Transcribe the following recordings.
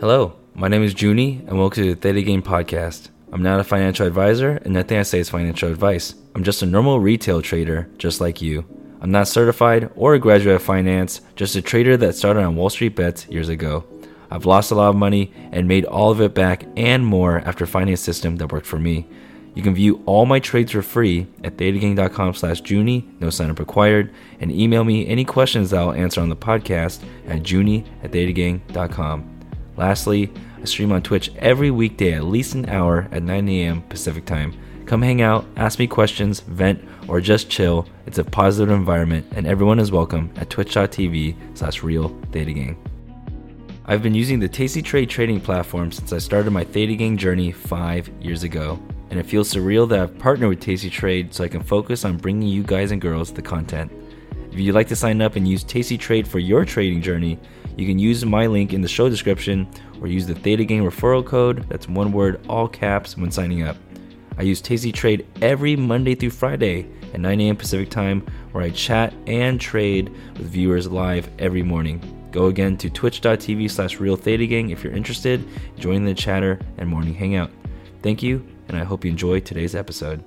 Hello, my name is Junie, and welcome to the Theta Game Podcast. I'm not a financial advisor, and nothing I say is financial advice. I'm just a normal retail trader, just like you. I'm not certified or a graduate of finance, just a trader that started on Wall Street Bets years ago. I've lost a lot of money and made all of it back and more after finding a system that worked for me. You can view all my trades for free at thetagang.com/Junie, no sign-up required, and email me any questions that I'll answer on the podcast at junie@thetagang.com. Lastly, I stream on Twitch every weekday at least an hour at 9 a.m. Pacific time. Come hang out, ask me questions, vent, or just chill. It's a positive environment, and everyone is welcome at twitch.tv/realthetagang. I've been using the tastytrade trading platform since I started my Theta Gang journey 5 years ago, and it feels surreal that I've partnered with tastytrade so I can focus on bringing you guys and girls the content. If you'd like to sign up and use tastytrade for your trading journey, you can use my link in the show description or use the Theta Gang referral code, that's one word, all caps, when signing up. I use tastytrade every Monday through Friday at 9 a.m. Pacific time, where I chat and trade with viewers live every morning. Go again to twitch.tv/realthetagang if you're interested. Join the chatter and morning hangout. Thank you, and I hope you enjoy today's episode.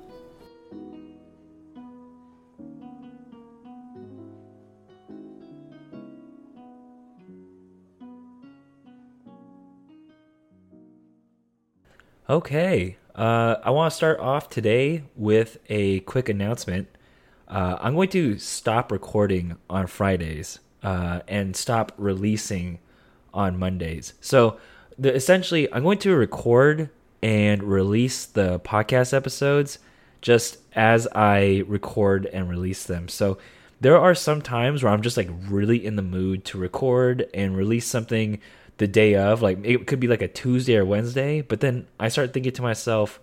Okay, I want to start off today with a quick announcement. I'm going to stop recording on Fridays and stop releasing on Mondays. So essentially, I'm going to record and release the podcast episodes just as I record and release them. So there are some times where I'm just like really in the mood to record and release something the day of, like it could be like a Tuesday or Wednesday, but then I start thinking to myself,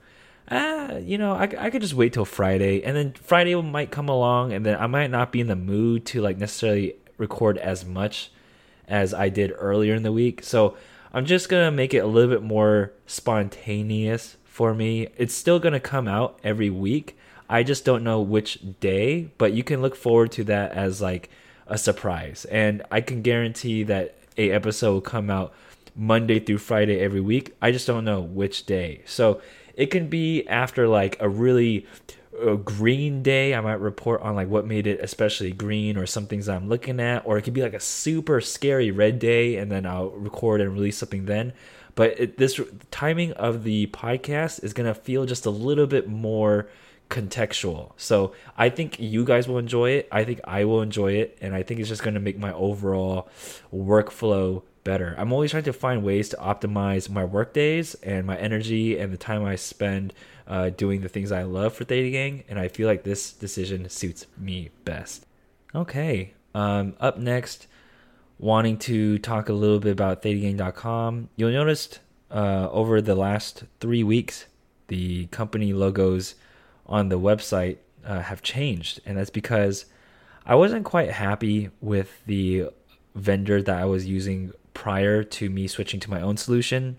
I could just wait till Friday, and then Friday might come along, and then I might not be in the mood to like necessarily record as much as I did earlier in the week. So I'm just gonna make it a little bit more spontaneous for me. It's still gonna come out every week. I just don't know which day, but you can look forward to that as like a surprise, and I can guarantee that a episode will come out Monday through Friday every week. I just don't know which day. So it can be after like a really green day. I might report on like what made it especially green or some things I'm looking at, or it could be like a super scary red day, and then I'll record and release something then. But this timing of the podcast is going to feel just a little bit more contextual. So I think you guys will enjoy it. I think I will enjoy it. And I think it's just going to make my overall workflow better. I'm always trying to find ways to optimize my work days and my energy and the time I spend doing the things I love for Theta Gang. And I feel like this decision suits me best. Okay. Up next, wanting to talk a little bit about thetagang.com. You'll notice over the last 3 weeks, the company logos on the website have changed, and that's because I wasn't quite happy with the vendor that I was using prior to me switching to my own solution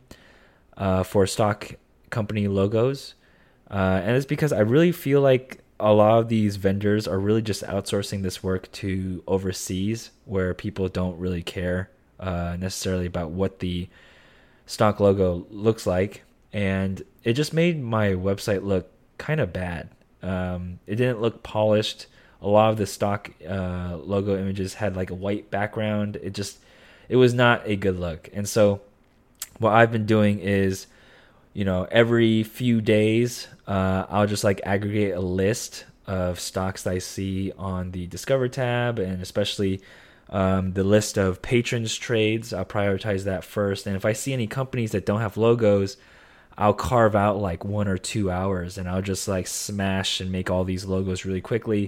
for stock company logos, and it's because I really feel like a lot of these vendors are really just outsourcing this work to overseas, where people don't really care necessarily about what the stock logo looks like, and it just made my website look kind of bad. It didn't look polished. A lot of the stock logo images had like a white background. It was not a good look. And so what I've been doing is, every few days, I'll just like aggregate a list of stocks that I see on the Discover tab, and especially the list of patrons trades. I'll prioritize that first. And if I see any companies that don't have logos, I'll carve out like 1 or 2 hours, and I'll just like smash and make all these logos really quickly,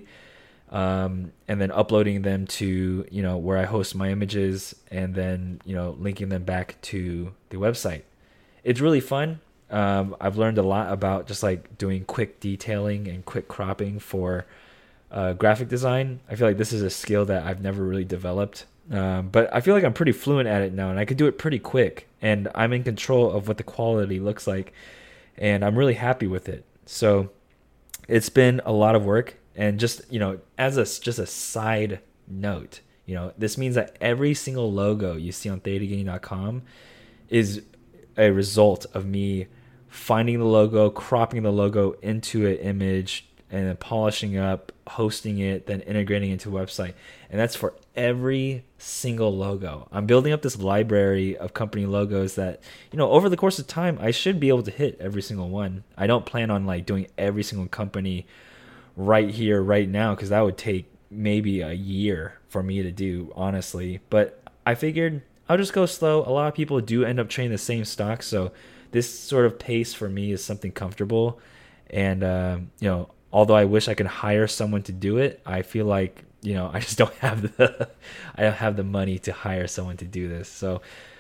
and then uploading them to where I host my images, and then linking them back to the website. It's really fun. I've learned a lot about just like doing quick detailing and quick cropping for graphic design. I feel like this is a skill that I've never really developed. But I feel like I'm pretty fluent at it now, and I could do it pretty quick, and I'm in control of what the quality looks like, and I'm really happy with it. So it's been a lot of work, and just as a side note, this means that every single logo you see on thetagang.com is a result of me finding the logo, cropping the logo into an image, and then polishing up, hosting it, then integrating into a website. And that's for every single logo. I'm building up this library of company logos that, over the course of time, I should be able to hit every single one. I don't plan on like doing every single company right here, right now, because that would take maybe a year for me to do, honestly. But I figured I'll just go slow. A lot of people do end up trading the same stock, so this sort of pace for me is something comfortable. And although I wish I could hire someone to do it, I feel like I just don't have the money to hire someone to do this. So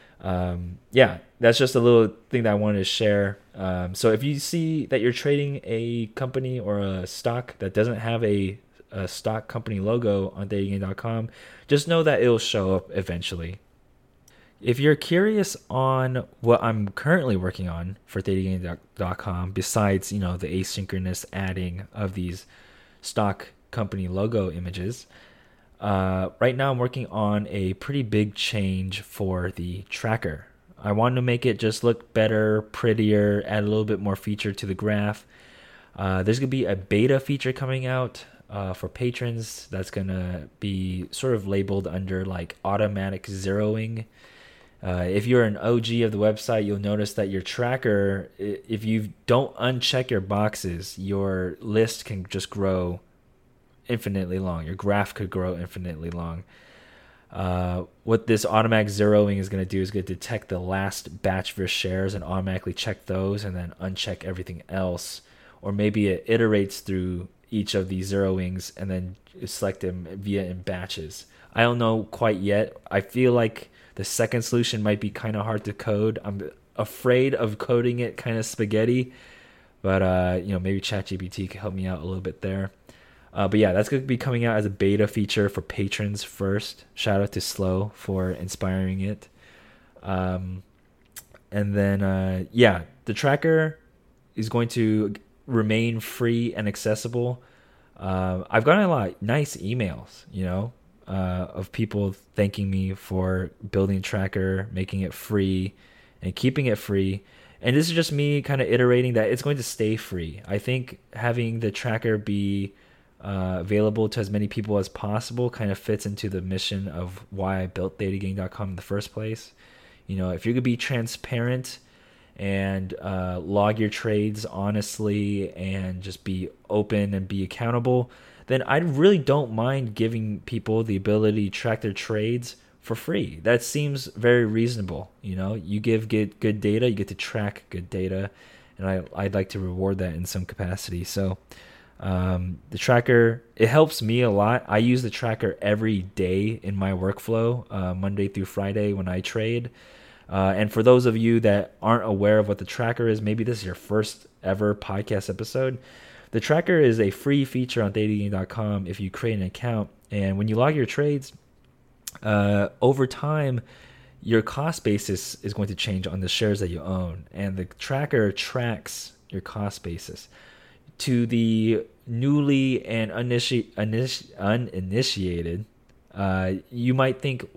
that's just a little thing that I wanted to share. So if you see that you're trading a company or a stock that doesn't have a stock company logo on ThetaGain.com, just know that it'll show up eventually. If you're curious on what I'm currently working on for ThetaGain.com, besides the asynchronous adding of these stock company logo images, right now I'm working on a pretty big change for the tracker. I want to make it just look better, prettier, add a little bit more feature to the graph. There's going to be a beta feature coming out for patrons that's going to be sort of labeled under like automatic zeroing. If you're an OG of the website, you'll notice that your tracker, if you don't uncheck your boxes, your list can just grow infinitely long. Your graph could grow infinitely long. What this automatic zeroing is going to do is going to detect the last batch of shares and automatically check those and then uncheck everything else. Or maybe it iterates through each of these zeroings and then select them in batches. I don't know quite yet. I feel like the second solution might be kind of hard to code. I'm afraid of coding it kind of spaghetti, but maybe ChatGPT can help me out a little bit there. But yeah, that's going to be coming out as a beta feature for patrons first. Shout out to Slow for inspiring it. And then the tracker is going to remain free and accessible. I've gotten a lot of nice emails, of people thanking me for building a tracker, making it free, and keeping it free. And this is just me kind of iterating that it's going to stay free. I think having the tracker be available to as many people as possible kind of fits into the mission of why I built ThetaGain.com in the first place. If you're going to be transparent and log your trades honestly and just be open and be accountable, then I really don't mind giving people the ability to track their trades for free. That seems very reasonable. You get good data, you get to track good data, and I'd like to reward that in some capacity. So the tracker, it helps me a lot. I use the tracker every day in my workflow, Monday through Friday when I trade. And for those of you that aren't aware of what the tracker is, maybe this is your first ever podcast episode. The tracker is a free feature on ThetaGain.com if you create an account. And when you log your trades, over time, your cost basis is going to change on the shares that you own. And the tracker tracks your cost basis. To the newly and uninitiated, you might think,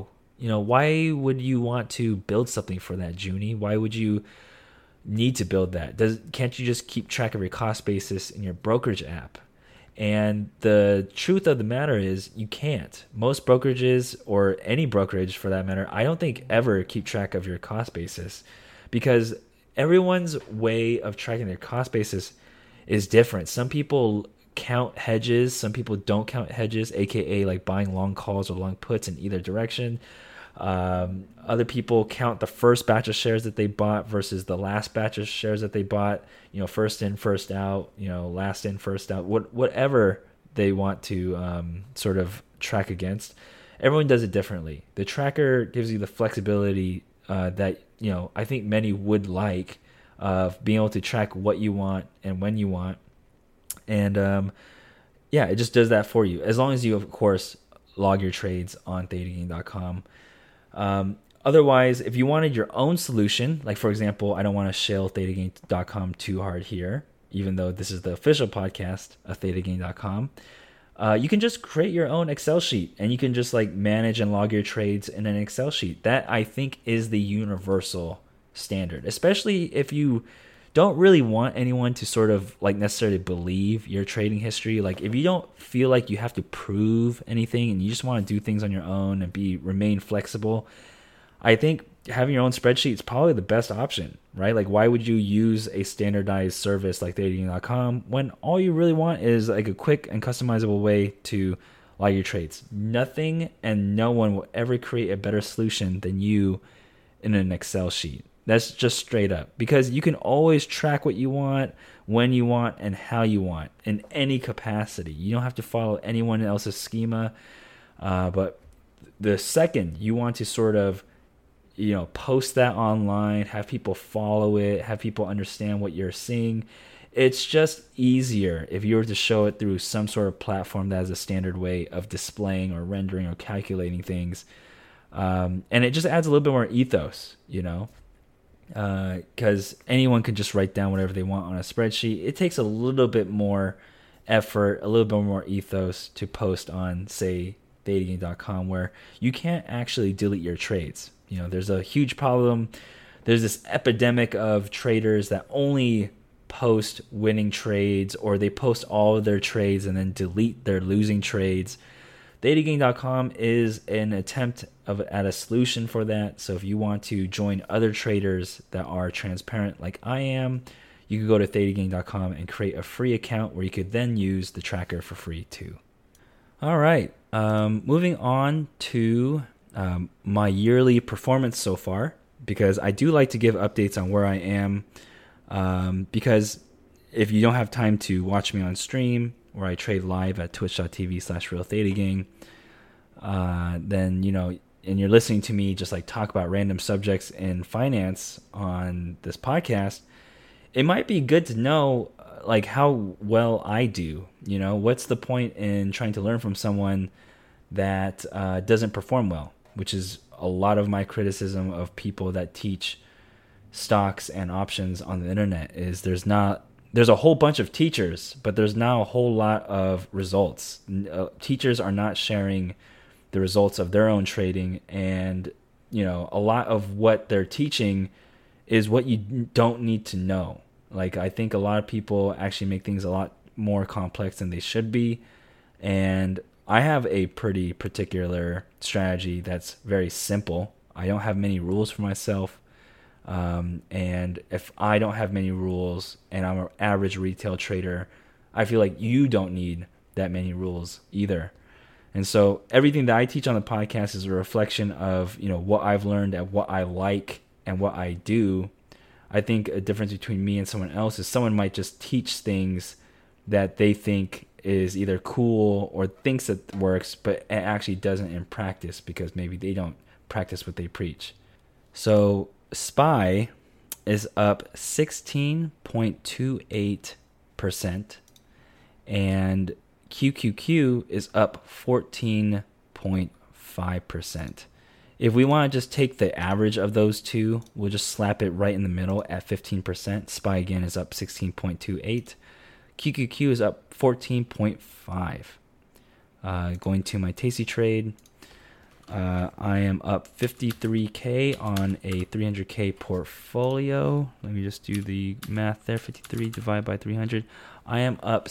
why would you want to build something for that, Junie? Why would you need to build that? Can't you just keep track of your cost basis in your brokerage app? And the truth of the matter is you can't. Most brokerages, or any brokerage for that matter, I don't think ever keep track of your cost basis, because everyone's way of tracking their cost basis is different. Some people count hedges, some people don't count hedges, aka like buying long calls or long puts in either direction. Other people count the first batch of shares that they bought versus the last batch of shares that they bought, first in, first out, last in, first out, whatever they want to sort of track against. Everyone does it differently. The tracker gives you the flexibility that I think many would like, of being able to track what you want and when you want. And it just does that for you, as long as you, of course, log your trades on ThetaGain.com. Otherwise, if you wanted your own solution, like for example, I don't want to shill ThetaGain.com too hard here, even though this is the official podcast of ThetaGain.com. you can just create your own Excel sheet and you can just like manage and log your trades in an Excel sheet. That I think is the universal standard, especially if you don't really want anyone to sort of like necessarily believe your trading history. Like if you don't feel like you have to prove anything and you just want to do things on your own and remain flexible, I think having your own spreadsheet is probably the best option, right? Like why would you use a standardized service like ThetaGain.com when all you really want is like a quick and customizable way to log your trades? Nothing and no one will ever create a better solution than you in an Excel sheet. That's just straight up, because you can always track what you want, when you want, and how you want in any capacity. You don't have to follow anyone else's schema. But the second you want to sort of, post that online, have people follow it, have people understand what you're seeing, it's just easier if you were to show it through some sort of platform that has a standard way of displaying or rendering or calculating things. And it just adds a little bit more ethos, because anyone can just write down whatever they want on a spreadsheet. It takes a little bit more effort, a little bit more ethos to post on, say, ThetaGain.com, where you can't actually delete your trades. There's a huge problem. There's this epidemic of traders that only post winning trades, or they post all of their trades and then delete their losing trades. ThetaGain.com is an attempt at a solution for that. So if you want to join other traders that are transparent like I am, you can go to ThetaGain.com and create a free account where you could then use the tracker for free too. All right, moving on to my yearly performance so far, because I do like to give updates on where I am, because if you don't have time to watch me on stream, where I trade live at twitch.tv/realthetagang, then, and you're listening to me just like talk about random subjects in finance on this podcast, it might be good to know like how well I do. What's the point in trying to learn from someone that doesn't perform well, which is a lot of my criticism of people that teach stocks and options on the internet. Is there's a whole bunch of teachers, but there's not a whole lot of results. Teachers are not sharing the results of their own trading, and a lot of what they're teaching is what you don't need to know. Like I think a lot of people actually make things a lot more complex than they should be, and I have a pretty particular strategy that's very simple. I don't have many rules for myself. And if I don't have many rules and I'm an average retail trader, I feel like you don't need that many rules either. And so everything that I teach on the podcast is a reflection of, what I've learned and what I like and what I do. I think a difference between me and someone else is someone might just teach things that they think is either cool or thinks it works, but it actually doesn't in practice because maybe they don't practice what they preach. So SPY is up 16.28%, and QQQ is up 14.5%. If we want to just take the average of those two, we'll just slap it right in the middle at 15%. SPY again is up 16.28. QQQ is up 14.5. Going to my Tasty trade, I am up 53K on a 300K portfolio. Let me just do the math there. 53 divided by 300. I am up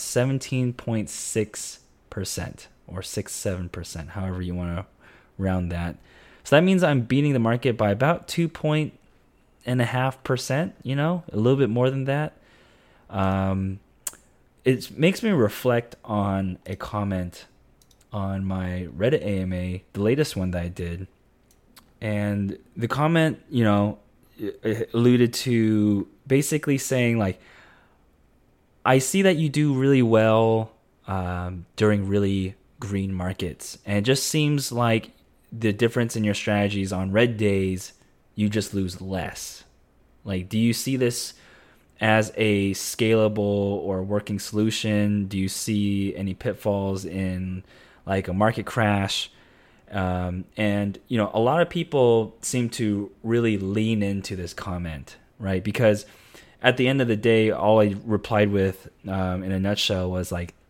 17.6% or 6-7%, however you want to round that. So that means I'm beating the market by about 2.5%, a little bit more than that. It makes me reflect on a comment on my Reddit AMA, the latest one that I did. And the comment, alluded to basically saying like, I see that you do really well during really green markets. And it just seems like the difference in your strategies on red days, you just lose less. Like, do you see this as a scalable or working solution? Do you see any pitfalls in like a market crash? And, a lot of people seem to really lean into this comment, right? Because at the end of the day, all I replied with in a nutshell was like,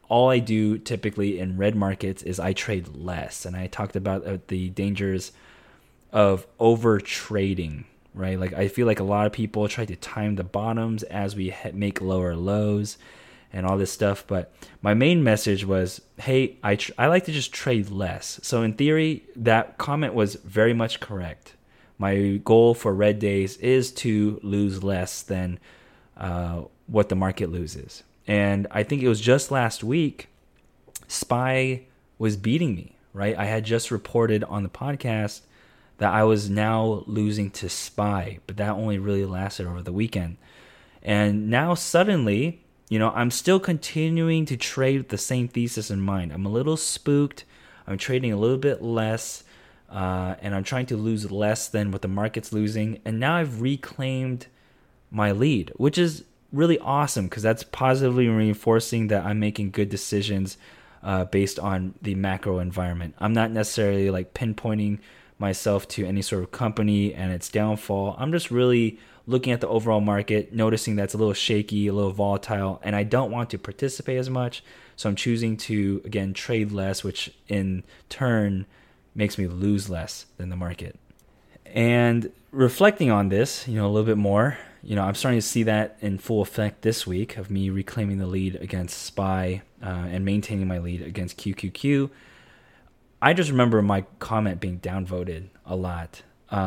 all I do typically in red markets is I trade less. And I talked about the dangers of over trading, right? Like I feel like a lot of people try to time the bottoms as we make lower lows and all this stuff. But my main message was, hey, I like to just trade less. So in theory, that comment was very much correct. My goal for red days is to lose less than what the market loses. And I think it was just last week, SPY was beating me, right? I had just reported on the podcast that I was now losing to SPY, but that only really lasted over the weekend. And now suddenly, I'm still continuing to trade with the same thesis in mind. I'm a little spooked. I'm trading a little bit less, and I'm trying to lose less than what the market's losing. And now I've reclaimed my lead, which is really awesome because that's positively reinforcing that I'm making good decisions based on the macro environment. I'm not necessarily like pinpointing myself to any sort of company and its downfall. I'm just really looking at the overall market, noticing that's a little shaky, a little volatile, and I don't want to participate as much. So I'm choosing to, again, trade less, which in turn makes me lose less than the market. And reflecting on this, a little bit more, I'm starting to see that in full effect this week of me reclaiming the lead against SPY and maintaining my lead against QQQ. I just remember my comment being downvoted a lot.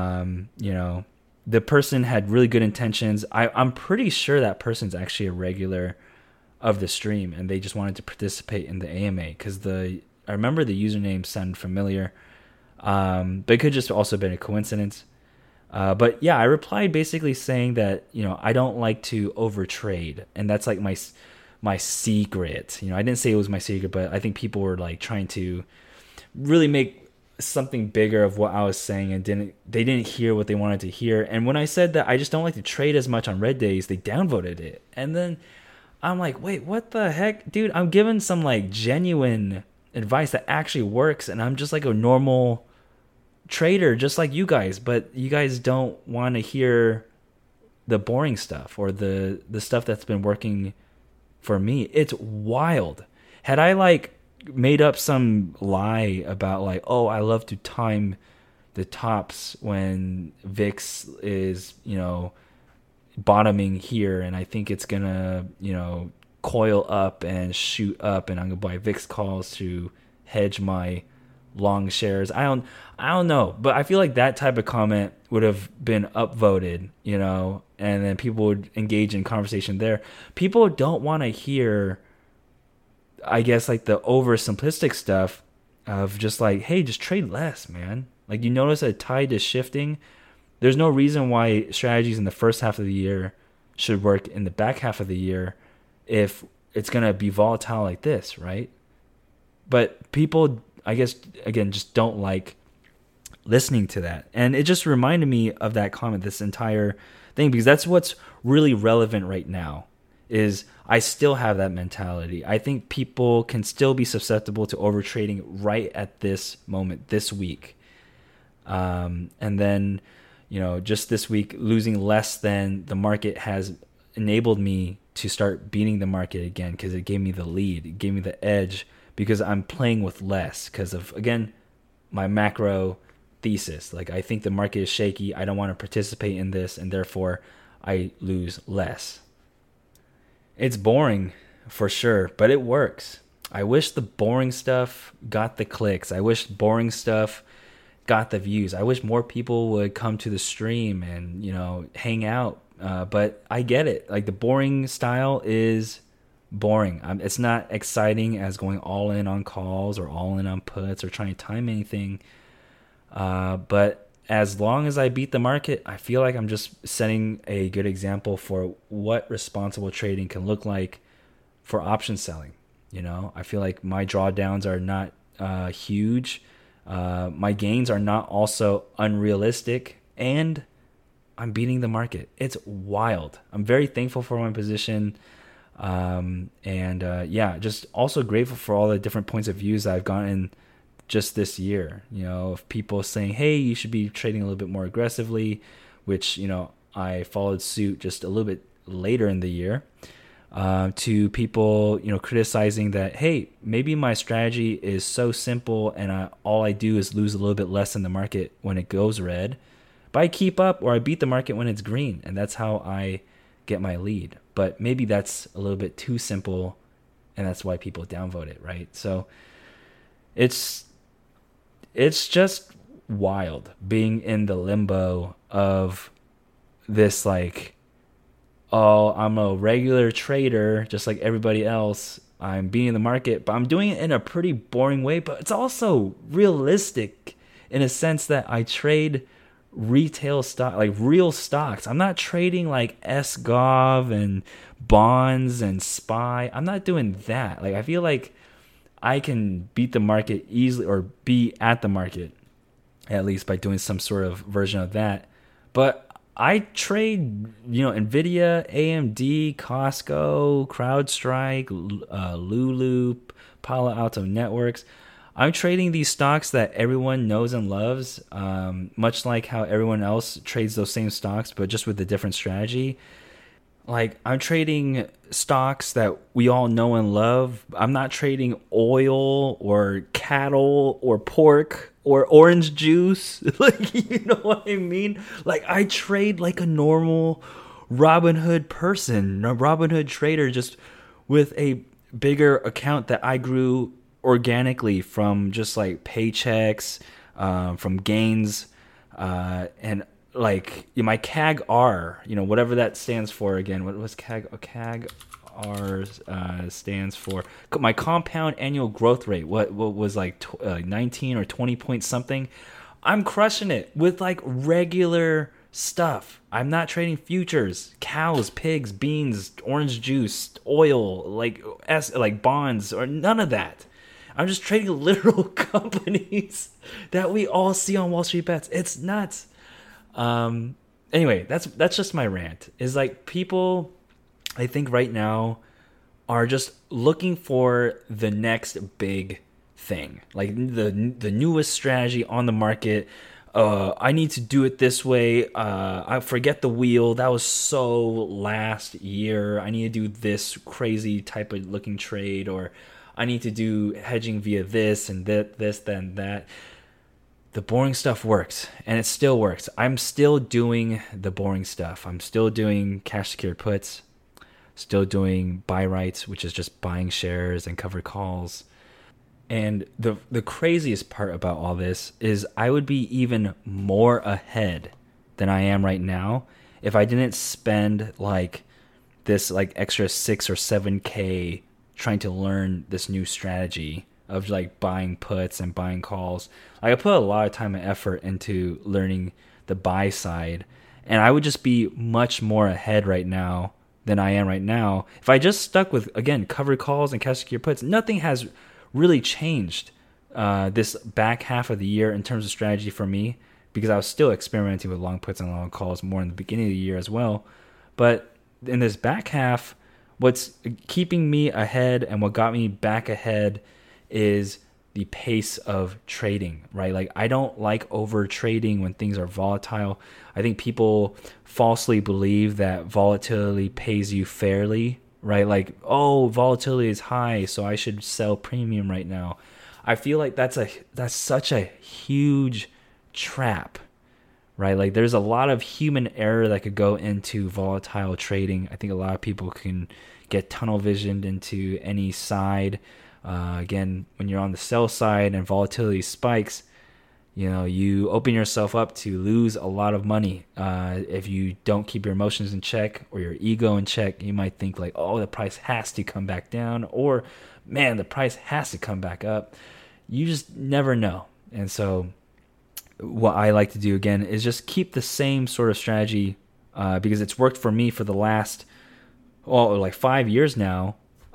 The person had really good intentions. I'm pretty sure that person's actually a regular of the stream, and they just wanted to participate in the AMA because I remember the username sounded familiar, but it could just also have been a coincidence. But yeah, I replied basically saying that I don't like to overtrade, and that's like my secret. I didn't say it was my secret, but I think people were like trying to really make something bigger of what I was saying, and they didn't hear what they wanted to hear. And when I said that I just don't like to trade as much on red days, they downvoted it. And then I'm like, wait, what the heck, dude? I'm giving some like genuine advice that actually works, and I'm just like a normal trader, just like you guys. But you guys don't want to hear the boring stuff or the stuff that's been working for me. It's wild. Had I like made up some lie about like, oh, I love to time the tops when VIX is, bottoming here, and I think it's gonna, coil up and shoot up, and I'm gonna buy VIX calls to hedge my long shares. I don't know, but I feel like that type of comment would have been upvoted, and then people would engage in conversation there. People don't want to hear, I guess, like the oversimplistic stuff of just like, hey, just trade less, man. Like, you notice a tide is shifting. There's no reason why strategies in the first half of the year should work in the back half of the year if it's going to be volatile like this, right? But people, I guess, again, just don't like listening to that. And it just reminded me of that comment, this entire thing, because that's what's really relevant right now. Is I still have that mentality. I think people can still be susceptible to overtrading right at this moment, this week. And then, just this week, losing less than the market has enabled me to start beating the market again because it gave me the lead. It gave me the edge because I'm playing with less because of, again, my macro thesis. Like, I think the market is shaky. I don't want to participate in this, and therefore I lose less. It's boring for sure, but it works. I wish the boring stuff got the clicks. I wish boring stuff got the views. I wish more people would come to the stream and, hang out. But I get it. Like, the boring style is boring. It's not exciting as going all in on calls or all in on puts or trying to time anything. But as long as I beat the market, I feel like I'm just setting a good example for what responsible trading can look like for option selling. I feel like my drawdowns are not huge. My gains are not also unrealistic, and I'm beating the market. It's wild. I'm very thankful for my position. Just also grateful for all the different points of views I've gotten just this year, of people saying, hey, you should be trading a little bit more aggressively, which, I followed suit just a little bit later in the year. to people, criticizing that, hey, maybe my strategy is so simple and all I do is lose a little bit less in the market when it goes red, but I keep up or I beat the market when it's green, and that's how I get my lead. But maybe that's a little bit too simple, and that's why people downvote it, right? So it's just wild being in the limbo of this, like, oh, I'm a regular trader just like everybody else. I'm beating the market, but I'm doing it in a pretty boring way. But it's also realistic in a sense that I trade retail stock, like real stocks. I'm not trading like SGOV and bonds and SPY. I'm not doing that. Like, I feel like I can beat the market easily, or be at the market at least, by doing some sort of version of that. But I trade, Nvidia, AMD, Costco, CrowdStrike, Lulu, Palo Alto Networks. I'm trading these stocks that everyone knows and loves, much like how everyone else trades those same stocks, but just with a different strategy. Like, I'm trading stocks that we all know and love. I'm not trading oil or cattle or pork or orange juice. Like, you know what I mean? Like, I trade like a normal Robinhood person, a Robinhood trader, just with a bigger account that I grew organically from just like paychecks, from gains, and like my CAG R, whatever that stands for again. What was CAG? CAG R stands for my compound annual growth rate. What was like 19 or 20 point something. I'm crushing it with like regular stuff. I'm not trading futures, cows, pigs, beans, orange juice, oil, like bonds, or none of that. I'm just trading literal companies that we all see on Wall Street Bets. It's nuts. Anyway, that's just my rant. Is like, people, I think right now, are just looking for the next big thing, like the newest strategy on the market. I need to do it this way. I forget the wheel. That was so last year. I need to do this crazy type of looking trade, or I need to do hedging via this and this, then that. The boring stuff works, and it still works. I'm still doing the boring stuff. I'm still doing cash secured puts, still doing buy rights, which is just buying shares and covered calls. And the craziest part about all this is I would be even more ahead than I am right now if I didn't spend like this like extra 6 or 7K trying to learn this new strategy of like buying puts and buying calls. Like, I put a lot of time and effort into learning the buy side, and I would just be much more ahead right now than I am right now if I just stuck with, again, covered calls and cash secure puts. Nothing has really changed this back half of the year in terms of strategy for me, because I was still experimenting with long puts and long calls more in the beginning of the year as well. But in this back half, what's keeping me ahead and what got me back ahead is the pace of trading, right? Like, I don't like over trading when things are volatile. I think people falsely believe that volatility pays you fairly, right? Like, oh, volatility is high, so I should sell premium right now. I feel like that's such a huge trap, right? Like, there's a lot of human error that could go into volatile trading. I think a lot of people can get tunnel visioned into any side. Again, when you're on the sell side and volatility spikes, you open yourself up to lose a lot of money. If you don't keep your emotions in check or your ego in check, you might think like, oh, the price has to come back down, or man, the price has to come back up. You just never know. And so what I like to do, again, is just keep the same sort of strategy, because it's worked for me for the last, like 5 years now.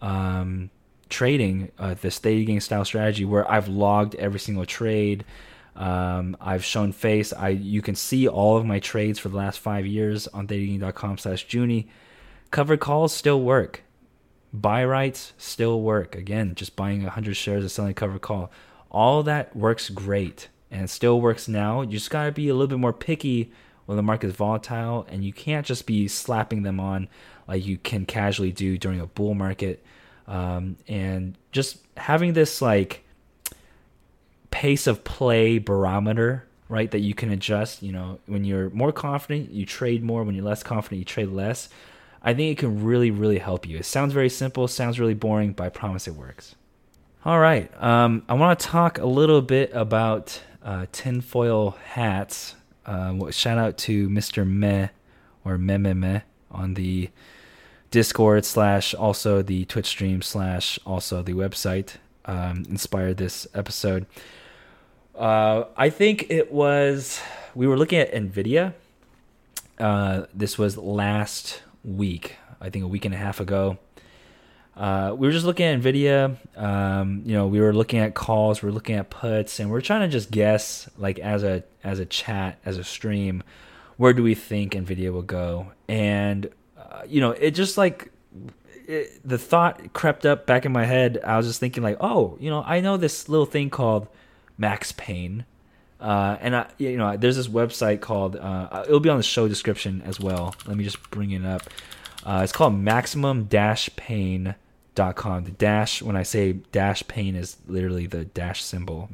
Trading the steady gain style strategy, where I've logged every single trade. I've shown face. You can see all of my trades for the last 5 years on datagang.com/Junie. Covered calls still work. Buy rights still work. Again, just buying 100 shares and selling a covered call. All that works great and still works now. You just got to be a little bit more picky when the market is volatile, and you can't just be slapping them on like you can casually do during a bull market. And just having this like pace of play barometer, right, that you can adjust. When you're more confident, you trade more. When you're less confident, you trade less. I think it can really, really help you. It sounds very simple, sounds really boring, but I promise it works. All right. I want to talk a little bit about tinfoil hats. Shout out to Mr. Meh or Meh on the Discord / also the Twitch stream / also the website inspired this episode. I think we were looking at NVIDIA. This was last week, I think a week and a half ago. We were just looking at NVIDIA. We were looking at calls, we were looking at puts, and we're trying to just guess, like as a chat, as a stream, where do we think NVIDIA will go? And it just the thought crept up back in my head. I was just thinking like, I know this little thing called Max Pain, and there's this website called. It'll be on the show description as well. Let me just bring it up. It's called maximum-pain.com. The dash, when I say dash pain, is literally the dash symbol.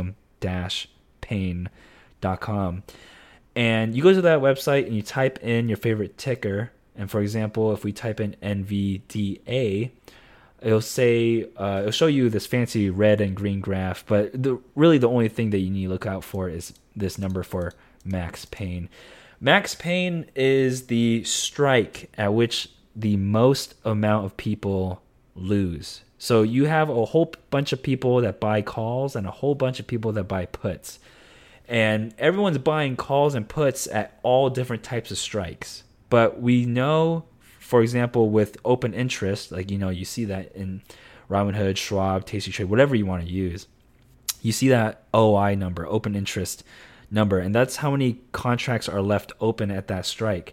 Maximum-pain.com. And you go to that website and you type in your favorite ticker. And for example, if we type in NVDA, it'll show you this fancy red and green graph. But really the only thing that you need to look out for is this number for Max Pain. Max Pain is the strike at which the most amount of people lose. So you have a whole bunch of people that buy calls and a whole bunch of people that buy puts. And everyone's buying calls and puts at all different types of strikes. But we know, for example, with open interest, like, you see that in Robinhood, Schwab, tastytrade, whatever you want to use. You see that OI number, open interest number, and that's how many contracts are left open at that strike.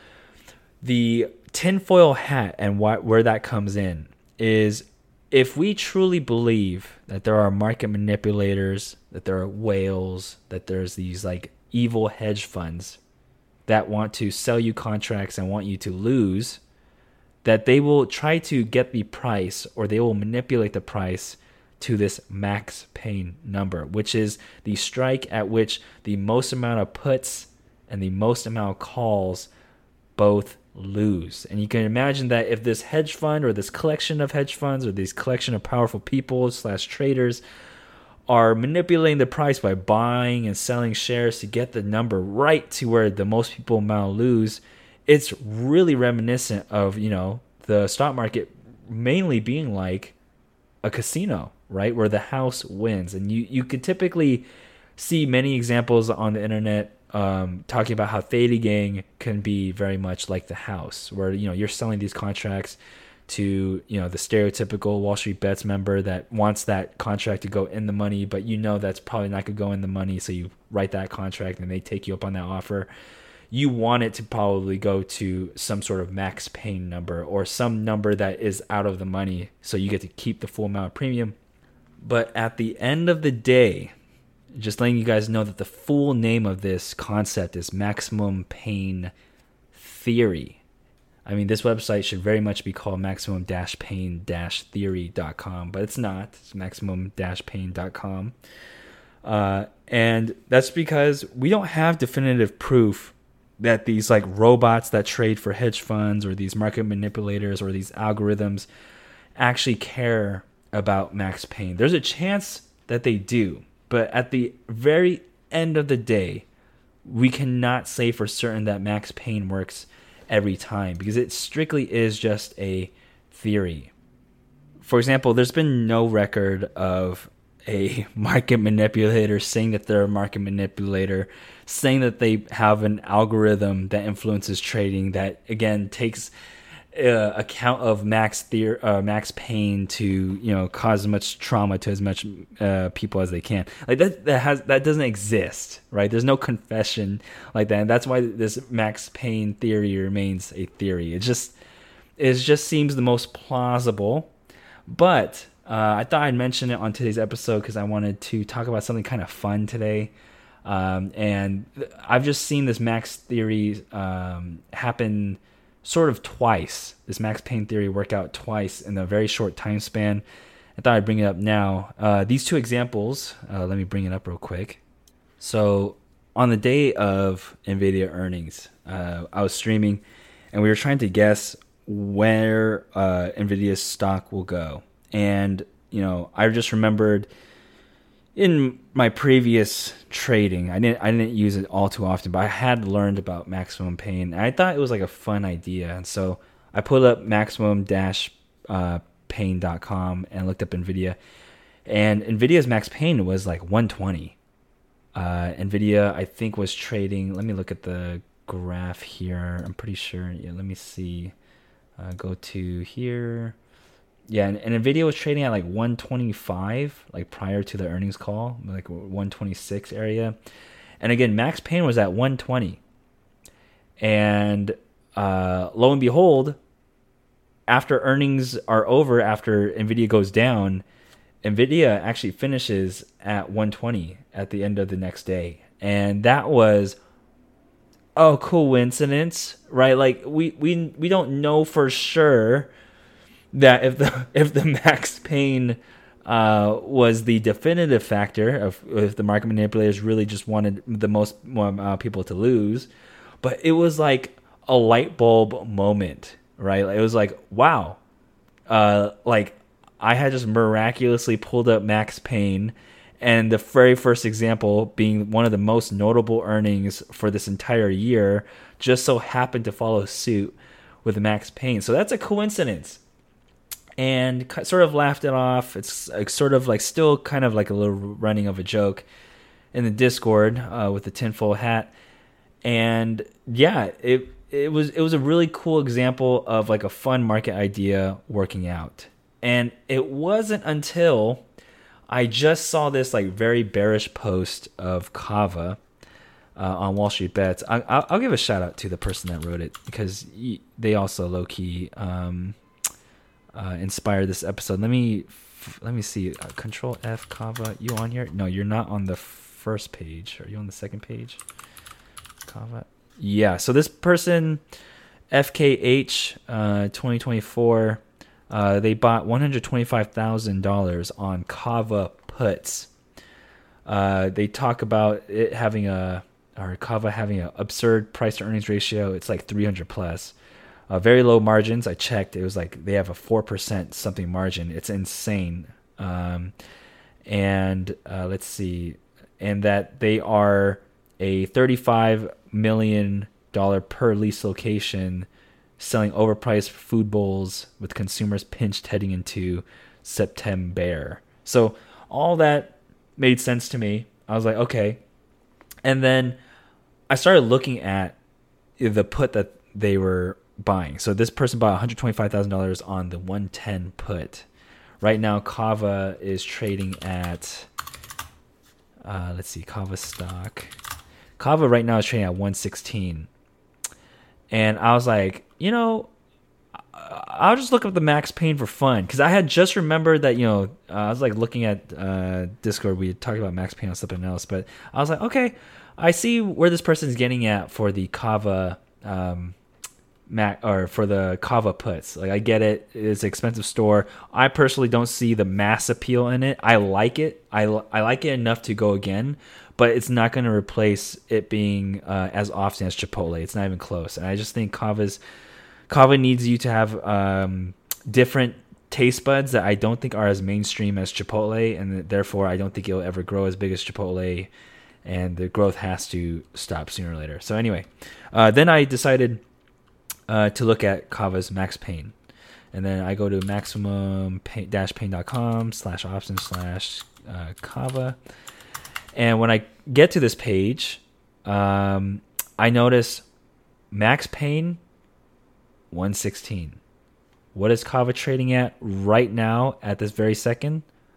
The tinfoil hat and where that comes in is, if we truly believe that there are market manipulators, that there are whales, that there's these like evil hedge funds that want to sell you contracts and want you to lose, that they will try to get the price, or they will manipulate the price to this Max Pain number, which is the strike at which the most amount of puts and the most amount of calls both lose. And you can imagine that if this hedge fund, or this collection of hedge funds, or this collection of powerful people / traders are manipulating the price by buying and selling shares to get the number right to where the most people amount lose, it's really reminiscent of, the stock market mainly being like a casino, right? Where the house wins. And you could typically see many examples on the internet talking about how Theta Gang can be very much like the house, where, you're selling these contracts to, the stereotypical Wall Street Bets member that wants that contract to go in the money, but that's probably not going to go in the money. So you write that contract and they take you up on that offer. You want it to probably go to some sort of Max Pain number, or some number that is out of the money, so you get to keep the full amount of premium. But at the end of the day, just letting you guys know that the full name of this concept is Maximum Pain Theory. I mean, this website should very much be called maximum-pain-theory.com, but it's not. It's maximum-pain.com. And that's because we don't have definitive proof that these like robots that trade for hedge funds, or these market manipulators, or these algorithms actually care about Max Pain. There's a chance that they do, but at the very end of the day, we cannot say for certain that Max Pain works every time, because it strictly is just a theory. For example, there's been no record of a market manipulator saying that they're a market manipulator, saying that they have an algorithm that influences trading, that again takes account of Max Pain to cause as much trauma to as much people as they can. Like that doesn't exist, right? There's no confession like that, and that's why this Max Pain theory remains a theory. It just seems the most plausible, but I thought I'd mention it on today's episode because I wanted to talk about something kind of fun today. And I've just seen this max theory happen sort of twice. This max pain theory work out twice in a very short time span. I thought I'd bring it up now. These two examples, let me bring it up real quick. So on the day of NVIDIA earnings, I was streaming and we were trying to guess where NVIDIA's stock will go. And, I just remembered in my previous trading, I didn't use it all too often, but I had learned about maximum pain. And I thought it was like a fun idea. And so I put up maximum-pain.com and looked up NVIDIA. And NVIDIA's max pain was like 120. NVIDIA, I think, was trading. Let me look at the graph here. I'm pretty sure. Yeah, let me see. Go to here. Yeah, and NVIDIA was trading at like 125, like prior to the earnings call, like 126 area. And again, max pain was at 120. And lo and behold, after earnings are over, after NVIDIA goes down, NVIDIA actually finishes at 120 at the end of the next day. And that was a coincidence, right? Like we don't know for sure that if the max pain was the definitive factor of if the market manipulators really just wanted the most people to lose, but it was like a light bulb moment, right? It was like, wow, like I had just miraculously pulled up max pain, and the very first example being one of the most notable earnings for this entire year just so happened to follow suit with max pain. So that's a coincidence. And sort of laughed it off. It's sort of like still kind of like a little running of a joke in the Discord with the tinfoil hat. And yeah, it was a really cool example of like a fun market idea working out. And it wasn't until I just saw this like very bearish post of Kava on Wall Street Bets. I'll give a shout out to the person that wrote it because they also low key inspired this episode. Let me see. Control F Kava. You on here? No, you're not on the first page. Are you on the second page? Kava. Yeah. So this person, FKH 2024. They bought $125,000 on Kava puts. They talk about it having Kava having an absurd price to earnings ratio. It's like 300 plus. Very low margins. I checked. It was like they have a 4% something margin. It's insane. And let's see. And that they are a $35 million per lease location selling overpriced food bowls with consumers pinched heading into September. So all that made sense to me. I was like, okay. And then I started looking at the put that they were buying. So this person bought $125,000 on the 110 put. Right now, Kava is trading at, let's see, Kava stock. Kava right now is trading at 116. And I was like, I'll just look up the max pain for fun. Because I had just remembered that, I was like looking at Discord. We had talked about max pain on something else. But I was like, okay, I see where this person's getting at for the Kava for the Kava puts. Like I get it. It's an expensive store. I personally don't see the mass appeal in it. I like it. I like it enough to go again. But it's not going to replace it being as often as Chipotle. It's not even close. And I just think Kava needs you to have different taste buds that I don't think are as mainstream as Chipotle, and therefore I don't think it'll ever grow as big as Chipotle, and the growth has to stop sooner or later. So anyway, then I decided to look at Kava's max pain. And then I go to maximum-pain.com/options/Kava. And when I get to this page, I notice max pain 116. What is Kava trading at right now at this very second?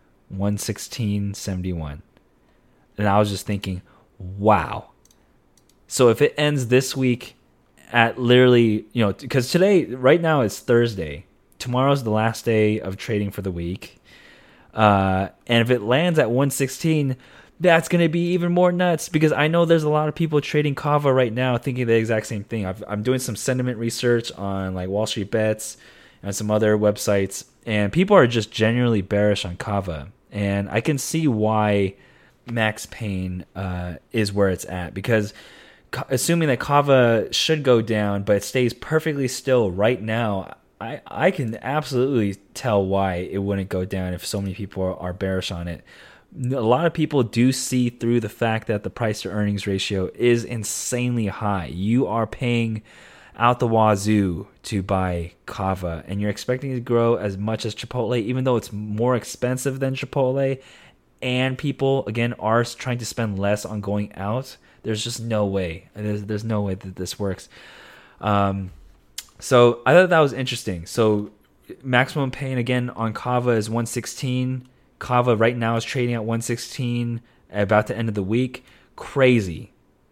116.71. And I was just thinking, wow. So if it ends this week at literally, because today, right now it's Thursday. Tomorrow's the last day of trading for the week. And if it lands at 116, that's going to be even more nuts, because I know there's a lot of people trading Kava right now thinking the exact same thing. I'm doing some sentiment research on like Wall Street Bets and some other websites, and people are just generally bearish on Kava. And I can see why Max Pain is where it's at, because assuming that Kava should go down, but it stays perfectly still right now, I can absolutely tell why it wouldn't go down if so many people are bearish on it. A lot of people do see through the fact that the price to earnings ratio is insanely high. You are paying out the wazoo to buy Kava, and you're expecting to grow as much as Chipotle, even though it's more expensive than Chipotle, and people, again, are trying to spend less on going out. There's just no way. There's no way that this works. So I thought that was interesting. So maximum pain again on Kava is 116. Kava right now is trading at 116 at about the end of the week. Crazy.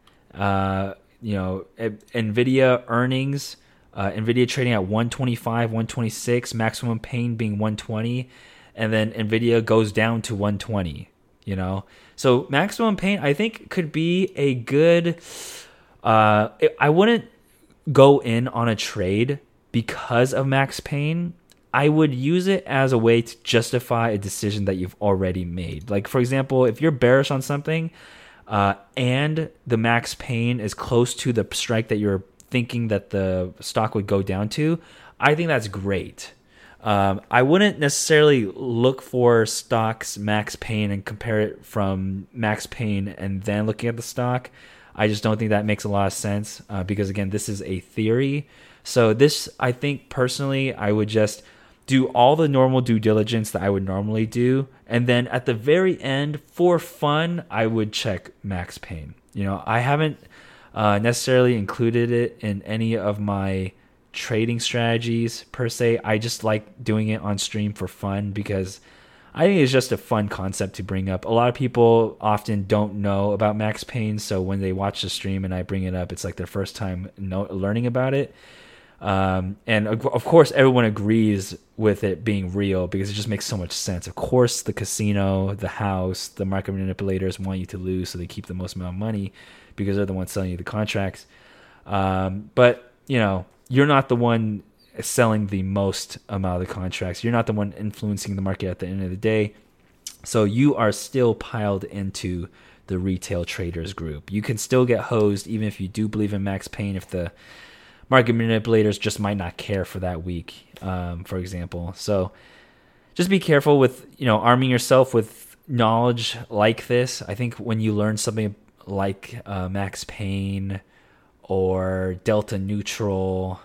Nvidia earnings, Nvidia trading at 125, 126, maximum pain being 120, and then Nvidia goes down to 120. So maximum pain I think could be a good. I wouldn't go in on a trade because of max pain. I would use it as a way to justify a decision that you've already made. Like, for example, if you're bearish on something and the max pain is close to the strike that you're thinking that the stock would go down to, I think that's great. I wouldn't necessarily look for stocks max pain and compare it from max pain and then looking at the stock. I just don't think that makes a lot of sense because, again, this is a theory. So this, I think, personally, I would just do all the normal due diligence that I would normally do. And then at the very end, for fun, I would check max pain. I haven't necessarily included it in any of my trading strategies per se. I just like doing it on stream for fun because I think it's just a fun concept to bring up. A lot of people often don't know about max pain, so when they watch the stream and I bring it up, it's like their first time learning about it. And of course, everyone agrees with it being real because it just makes so much sense. Of course, the casino, the house, the market manipulators want you to lose, so they keep the most amount of money because they're the ones selling you the contracts. But you're not the one selling the most amount of the contracts. You're not the one influencing the market at the end of the day. So you are still piled into the retail traders group. You can still get hosed even if you do believe in max pain, if the market manipulators just might not care for that week, for example. So just be careful with, arming yourself with knowledge like this. I think when you learn something like max pain or delta neutral,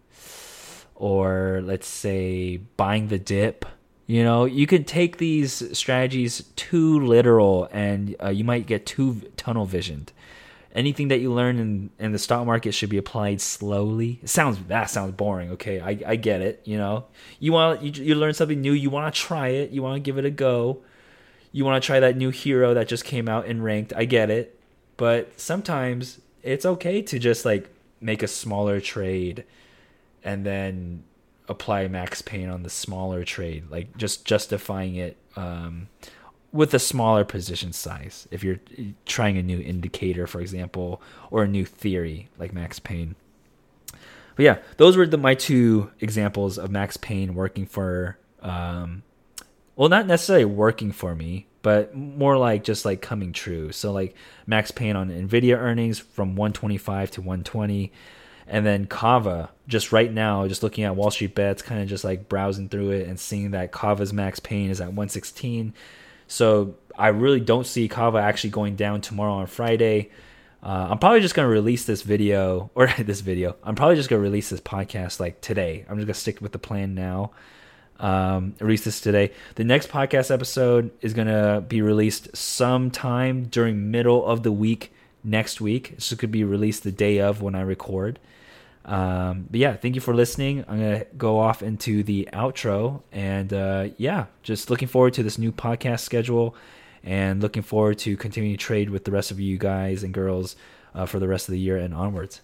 or let's say buying the dip, you could take these strategies too literal and you might get too tunnel visioned. Anything that you learn in the stock market should be applied slowly. That sounds boring. Okay, I get it. You learn something new. You want to try it. You want to give it a go. You want to try that new hero that just came out in ranked. I get it, but sometimes it's okay to just like make a smaller trade and then apply max pain on the smaller trade, like just justifying it with a smaller position size if you're trying a new indicator, for example, or a new theory like max pain. But yeah, those were my two examples of max pain working for, not necessarily working for me, but more like just like coming true. So like max pain on Nvidia earnings from 125 to 120. And then Kava, just right now, just looking at Wall Street Bets, kind of just like browsing through it and seeing that Kava's max pain is at 116. So I really don't see Kava actually going down tomorrow on Friday. I'm probably just going to release this video. I'm probably just going to release this podcast like today. I'm just going to stick with the plan now. Release this today. The next podcast episode is going to be released sometime during middle of the week next week. This could be released the day of when I record. But yeah, thank you for listening. I'm going to go off into the outro and just looking forward to this new podcast schedule and looking forward to continuing to trade with the rest of you guys and girls for the rest of the year and onwards.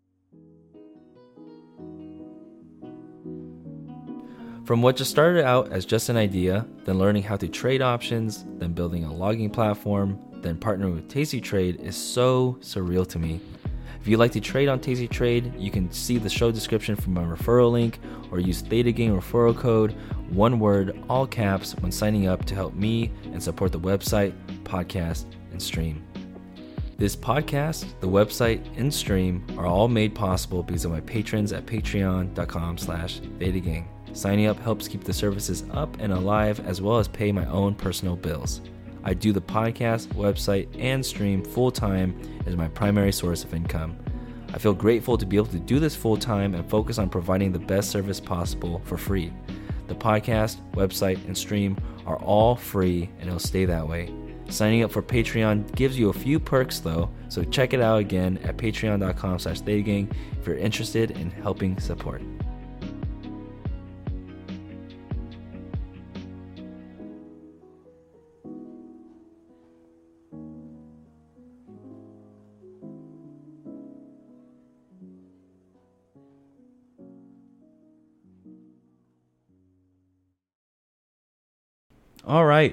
From what just started out as just an idea, then learning how to trade options, then building a logging platform, then partnering with Tasty Trade is so surreal to me. If you'd like to trade on Tasty Trade, you can see the show description for my referral link or use Theta Gang referral code, one word, all caps, when signing up to help me and support the website, podcast, and stream. This podcast, the website, and stream are all made possible because of my patrons at patreon.com/ThetaGang. Signing up helps keep the services up and alive as well as pay my own personal bills. I do the podcast, website, and stream full-time as my primary source of income. I feel grateful to be able to do this full-time and focus on providing the best service possible for free. The podcast, website, and stream are all free, and it'll stay that way. Signing up for Patreon gives you a few perks though, so check it out again at patreon.com/ThetaGang if you're interested in helping support. All right.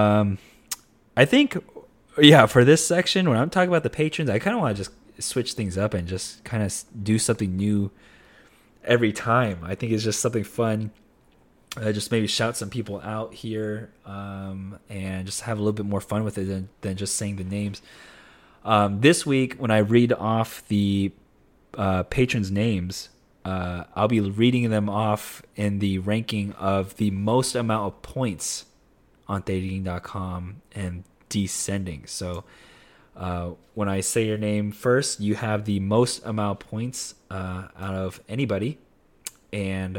I think, for this section, when I'm talking about the patrons, I kind of want to just switch things up and just kind of do something new every time. I think it's just something fun. Just maybe shout some people out here and just have a little bit more fun with it than just saying the names. This week, when I read off the patrons' names, I'll be reading them off in the ranking of the most amount of points on ThetaGang.com and descending. So when I say your name first, you have the most amount of points out of anybody. And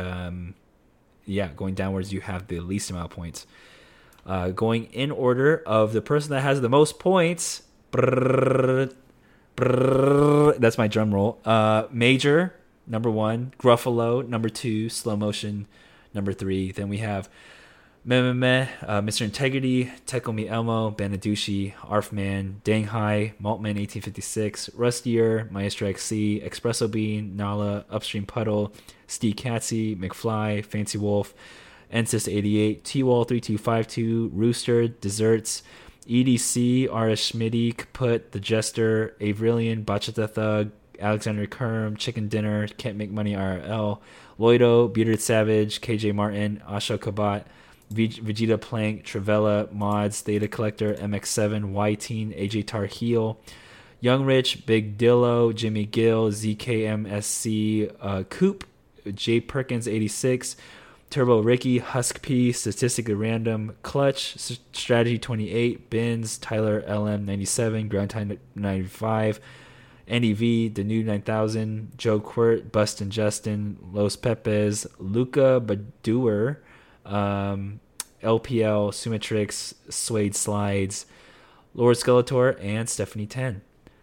going downwards, you have the least amount of points. Going in order of the person that has the most points, that's my drum roll. Major, number 1. Gruffalo, number 2. Slow Motion, number 3. Then we have Mr. Integrity, Tekomi Elmo, Banadushi, Arfman, Danghai, Maltman 1856, Rustier, Maestro XC, Espresso Bean, Nala, Upstream Puddle, Steve Katsy, McFly, Fancy Wolf, Ensis 88, T-Wall 3252, Rooster, Desserts, EDC, RS Schmitty, Kaput, The Jester, Avrilian, Bachata Thug, Alexander Kerm, Chicken Dinner, Can't Make Money RL, Loido, Bearded Savage, KJ Martin, Asha Kabat, Vegeta Plank, Travella, Mods, Theta Collector, MX7, Y-Teen, AJ Tar Heel, Young Rich, Big Dillo, Jimmy Gill, ZKMSC, Coop, J Perkins 86, Turbo Ricky, Husk P, Statistically Random, Clutch, Strategy 28, Bins, Tyler LM 97, Ground Time 95, Andy V, The New 9000, Joe Quirt, Bustin' Justin, Los Pepes, Luca Badoer, LPL, Sumatrix, Suede Slides, Lord Skeletor, and Stephanie 10.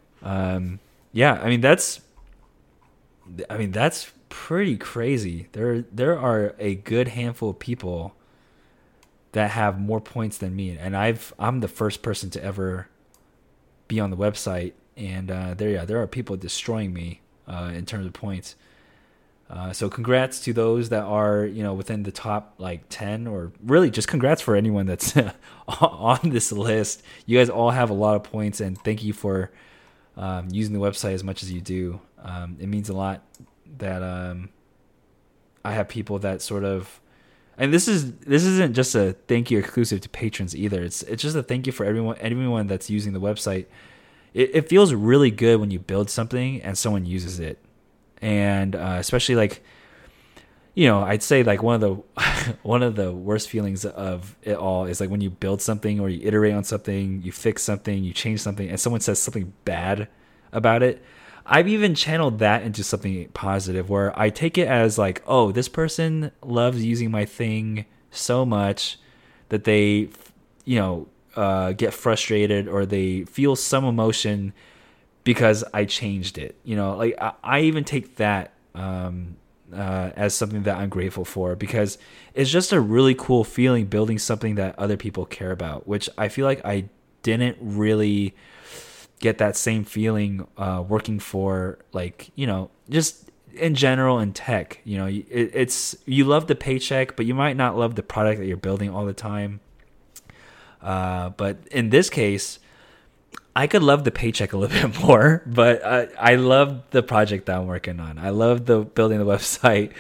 That's pretty crazy. There are a good handful of people that have more points than me, and I'm the first person to ever be on the website, and there are people destroying me in terms of points. So congrats to those that are, within the top 10, or really just congrats for anyone that's on this list. You guys all have a lot of points, and thank you for using the website as much as you do. It means a lot that I have people that sort of, and this isn't just a thank you exclusive to patrons either. It's just a thank you for everyone that's using the website. It feels really good when you build something and someone uses it. And especially I'd say one of the worst feelings of it all is when you build something or you iterate on something, you fix something, you change something, and someone says something bad about it. I've even channeled that into something positive where I take it as oh, this person loves using my thing so much that they, get frustrated or they feel some emotion because I changed it. I even take that as something that I'm grateful for, because it's just a really cool feeling building something that other people care about, which I feel like I didn't really get that same feeling working for just in general in tech. It's you love the paycheck, but you might not love the product that you're building all the time. But in this case, I could love the paycheck a little bit more, but I love the project that I'm working on. I love the building the website,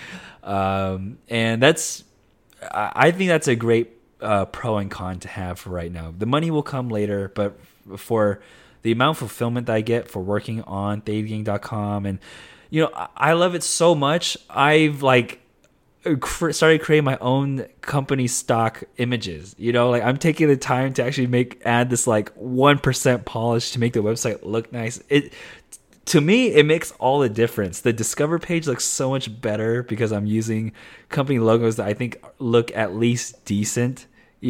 and I think that's a great pro and con to have for right now. The money will come later, but for the amount of fulfillment that I get for working on TheDailyGang.com, and I love it so much. I've started creating my own company stock images. I'm taking the time to actually add this 1% polish to make the website look nice. To me, it makes all the difference. The Discover page looks so much better because I'm using company logos that I think look at least decent,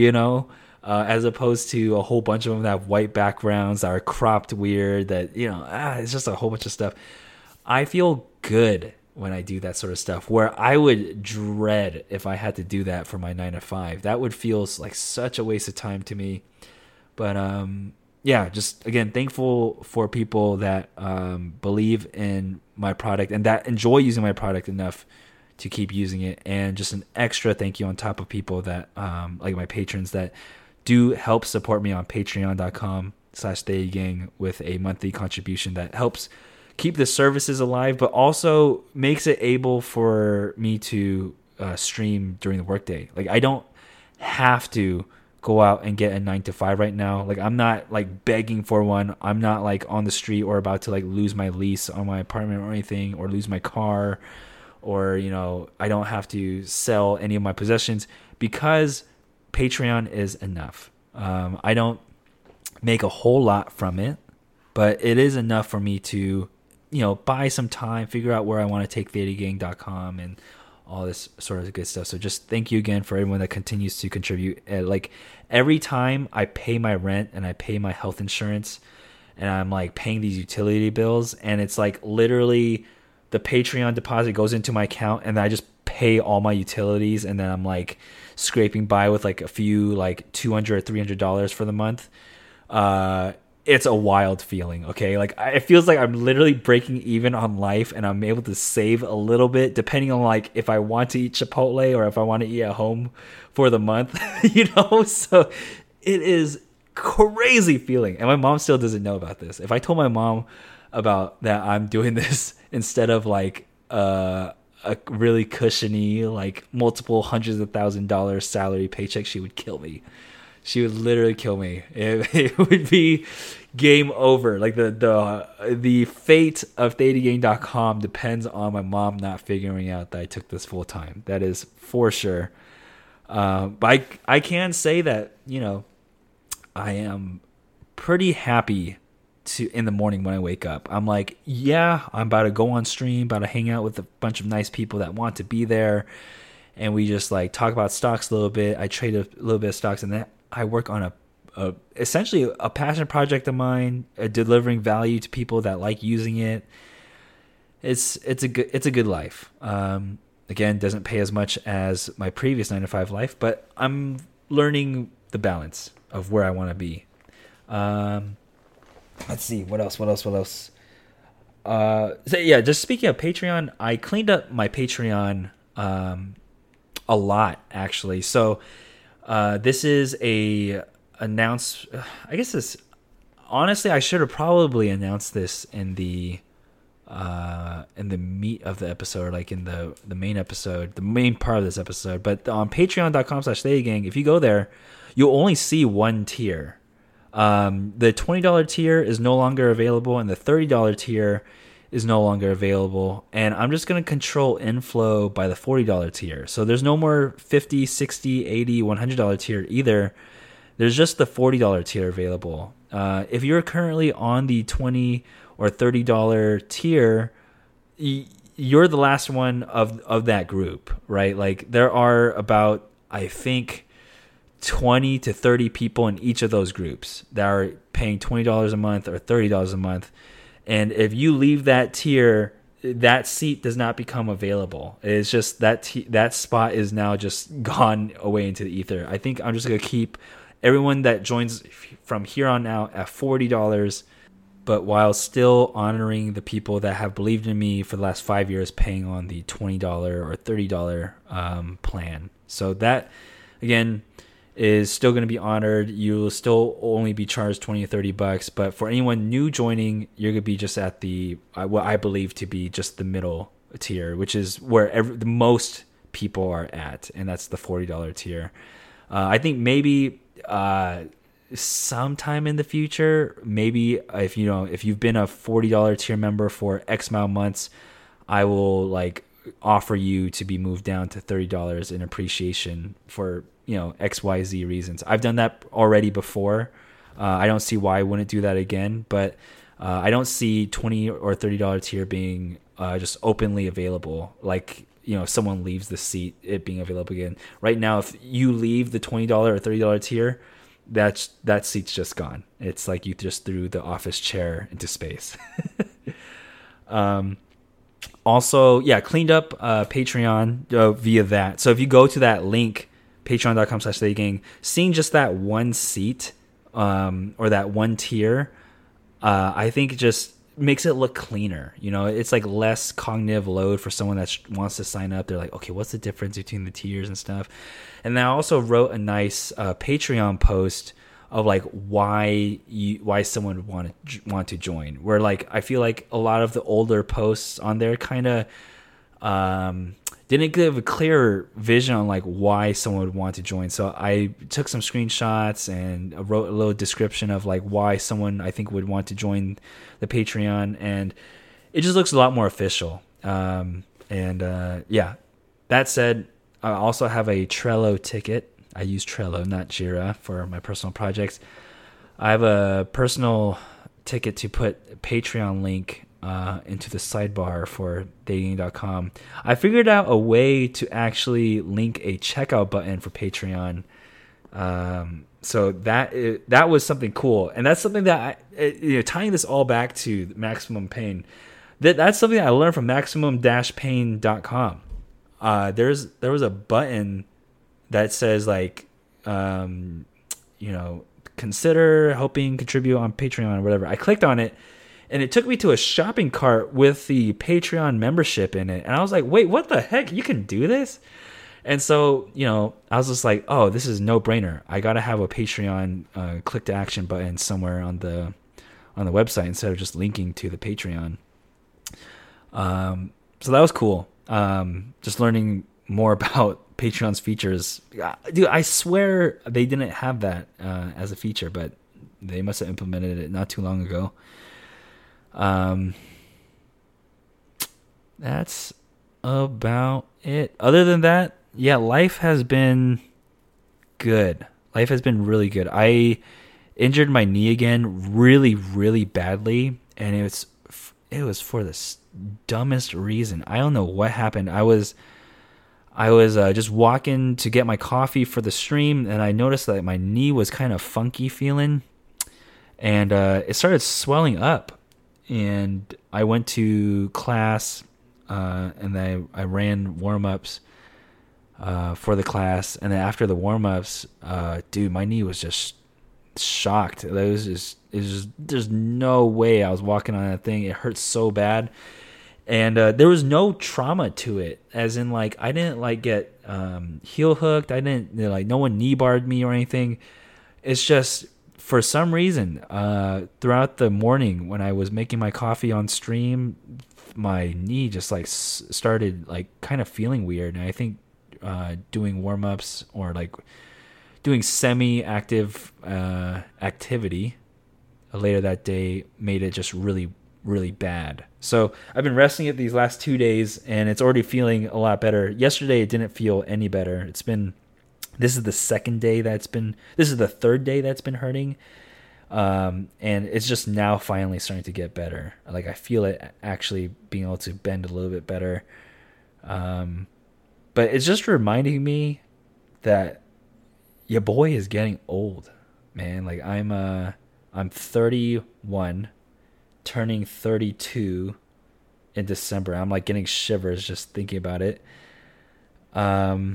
as opposed to a whole bunch of them that have white backgrounds that are cropped weird, that, it's just a whole bunch of stuff. I feel good when I do that sort of stuff, where I would dread if I had to do that for my 9 to 5. That would feel like such a waste of time to me. But, just again, thankful for people that believe in my product and that enjoy using my product enough to keep using it. And just an extra thank you on top of people that, like my patrons, that do help support me on patreon.com/TheDailyGang with a monthly contribution that helps keep the services alive, but also makes it able for me to stream during the workday. I don't have to go out and get a 9 to 5 right now. I'm not begging for one. I'm not on the street or about to lose my lease on my apartment or anything, or lose my car, or I don't have to sell any of my possessions, because Patreon is enough. I don't make a whole lot from it, but it is enough for me to buy some time, figure out where I want to take TheDailyGang.com and all this sort of good stuff. So just thank you again for everyone that continues to contribute. Every time I pay my rent and I pay my health insurance and I'm paying these utility bills, and it's literally the Patreon deposit goes into my account and I just pay all my utilities, and then I'm scraping by with a few $200 or $300 for the month. It's a wild feeling, okay? It feels like I'm literally breaking even on life, and I'm able to save a little bit depending on if I want to eat Chipotle or if I want to eat at home for the month, So it is crazy feeling, and my mom still doesn't know about this. If I told my mom about that I'm doing this instead of a really cushiony multiple hundreds of $1,000s salary paycheck, she would kill me. She would literally kill me. It would be game over. The fate of TheDailyGang.com depends on my mom not figuring out that I took this full time. That is for sure. But I can say that I am pretty happy in the morning when I wake up. I'm I'm about to go on stream, about to hang out with a bunch of nice people that want to be there, and we just talk about stocks a little bit. I trade a little bit of stocks, and then I work on essentially a passion project of mine, delivering value to people that like using it. It's a good life. Again, doesn't pay as much as my previous 9 to 5 life, but I'm learning the balance of where I want to be. Let's see what else. Just speaking of Patreon, I cleaned up my Patreon a lot, actually. So this is I guess this, honestly, I should have probably announced this in the meat of the episode, in the main episode, the main part of this episode. But on patreon.com/TheDailyGang, if you go there, you'll only see one tier. The $20 tier is no longer available, and the $30 tier is no longer available. And I'm just going to control inflow by the $40 tier. So there's no more $50, $60, $80, $100 tier either. There's just the $40 tier available. If you're currently on the $20 or $30 tier, you're the last one of that group, right? There are about, I think, 20 to 30 people in each of those groups that are paying $20 a month or $30 a month. And if you leave that tier, that seat does not become available. It's just that spot is now just gone away into the ether. I think I'm just going to keep everyone that joins from here on out at $40, but while still honoring the people that have believed in me for the last 5 years, paying on the $20 or $30 plan. So that, again, is still going to be honored. You'll still only be charged $20 or $30, but for anyone new joining, you're going to be just at the what I believe to be just the middle tier, which is where the most people are at, and that's the $40 tier. I think maybe sometime in the future, maybe if you've been a $40 tier member for X amount of months, I will like offer you to be moved down to $30 in appreciation for XYZ reasons. I've done that already before. I don't see why I wouldn't do that again, but I don't see $20 or $30 tier being just openly available. Like, if someone leaves the seat, it being available again. Right now, if you leave the $20 or $30 tier, that seat's just gone. It's like you just threw the office chair into space. Also, cleaned up Patreon via that. So if you go to that link, patreon.com/LadyGang, seeing just that one seat or that one tier, I think it just makes it look cleaner. It's like less cognitive load for someone that wants to sign up. They're like, okay, what's the difference between the tiers and stuff? And then I also wrote a nice Patreon post of like why someone would want to join. Where like I feel like a lot of the older posts on there kind of didn't give a clear vision on like why someone would want to join. So I took some screenshots and wrote a little description of like why someone I think would want to join the Patreon, and it just looks a lot more official. That said, I also have a Trello ticket. I use Trello, not Jira, for my personal projects. I have a personal ticket to put Patreon link into the sidebar for dating.com. I figured out a way to actually link a checkout button for Patreon. So that was something cool, and that's something that tying this all back to Maximum Pain. That's something I learned from maximum-pain.com. There was a button that says like, consider helping contribute on Patreon or whatever. I clicked on it, and it took me to a shopping cart with the Patreon membership in it. And I was like, wait, what the heck? You can do this? And so, I was just like, oh, this is no brainer. I got to have a Patreon click to action button somewhere on the website instead of just linking to the Patreon. So that was cool. Just learning more about Patreon's features. Dude, I swear they didn't have that as a feature, but they must have implemented it not too long ago. That's about it. Other than that, life has been good. Life has been really good. I injured my knee again really, really badly, and it was for the dumbest reason. I don't know what happened. I was just walking to get my coffee for the stream, and I noticed that my knee was kind of funky feeling, and it started swelling up. And I went to class, and I ran warm-ups for the class. And then after the warm-ups, dude, my knee was just shocked. There's no way I was walking on that thing. It hurt so bad. And there was no trauma to it, as in like I didn't like get heel hooked. I didn't no one knee barred me or anything. It's just for some reason throughout the morning when I was making my coffee on stream, my knee just like started like kind of feeling weird. And I think doing warm ups or like doing semi-active activity later that day made it just really, really bad. So I've been resting it these last 2 days, and it's already feeling a lot better. Yesterday, it didn't feel any better. This is the third day that's been hurting. And it's just now finally starting to get better. Like I feel it actually being able to bend a little bit better. But it's just reminding me that your boy is getting old, man. Like I'm 31, turning 32 in December. I'm like getting shivers just thinking about it. About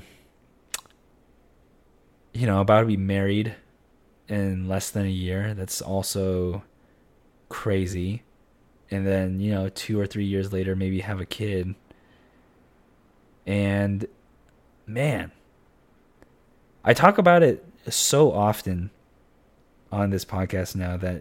to be married in less than a year. That's also crazy. And then, 2 or 3 years later, maybe have a kid. And man, I talk about it so often on this podcast now that,